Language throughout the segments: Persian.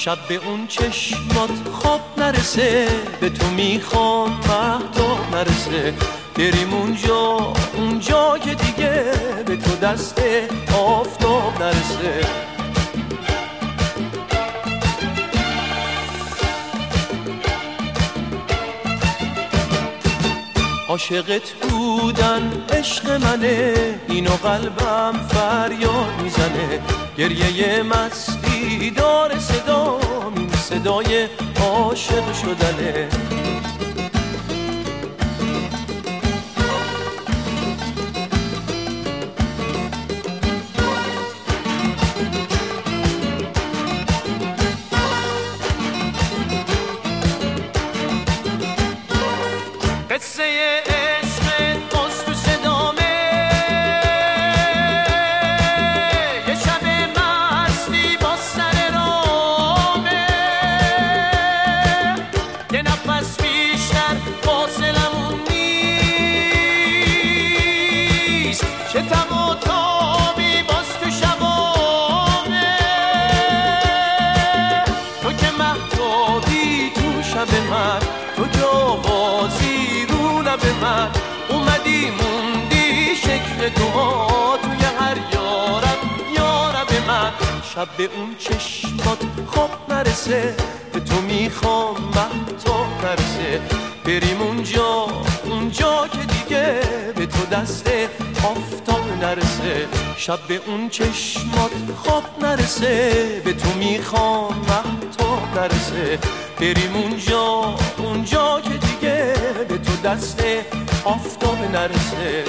شب به اون چشمات خواب نرسه، به تو میخوام مهتاب نرسه. بریم اونجا که دیگه به تو دست آفتاب نرسه. عاشقت بودن عشق منه، اینو قلبم فریاد میزنه. گریه مستی داره صدام، این صدای عاشق شدنه. قصه عشق باز تو صدامه، یه شب مستی با سر رامه. یه نفس بیشتر فاصلمون نیست، چه تم و تابی باز تو شبامه. تو که مهتابی تو شب من، تو که آوازی به من اومدی موندی شکل دعا توی هر یارب من. شب به اون چشمات خواب نرسه، به تو میخوام مهتاب نرسه. بریم اونجا که دیگه به تو دست آفتاب نرسه. شب به اون چشمات خواب نرسه، به تو میخوام مهتاب نرسه. بریم اونجا که دیگه به تو دست آفتاب نرسه.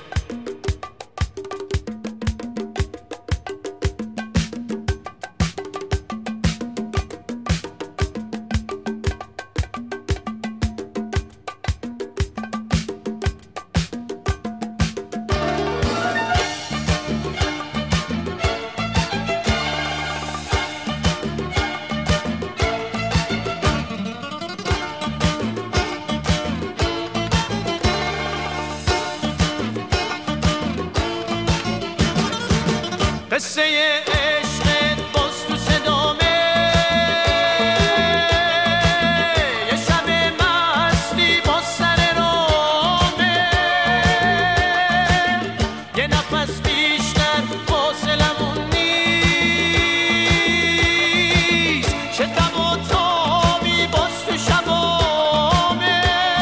قصه عشق باز تو صدامه، یه شب مستی با سر رامه. یه نفس بیشتر فاصلمون نیست، چه دم و تابی باز تو شبامه.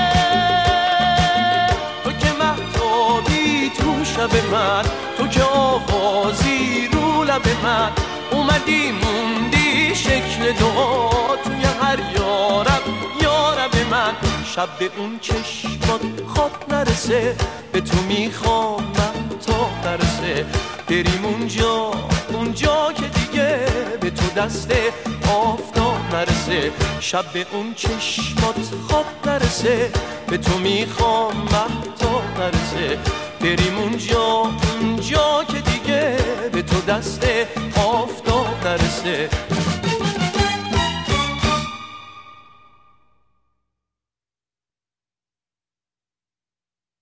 تو که مهتابی تو شب من، تو که آوازی لب من اومدی موندی شکل دعا توی هر یارب من. شب به اون چشمات خواب نرسه، به تو میخوام مهتاب نرسه. بریم اونجا که دیگه به تو دست آفتاب نرسه. شب به اون چشمات خواب نرسه، به تو میخوام مهتاب نرسه. بریم اونجا که دیگه به تو دست آفتاب نرسه.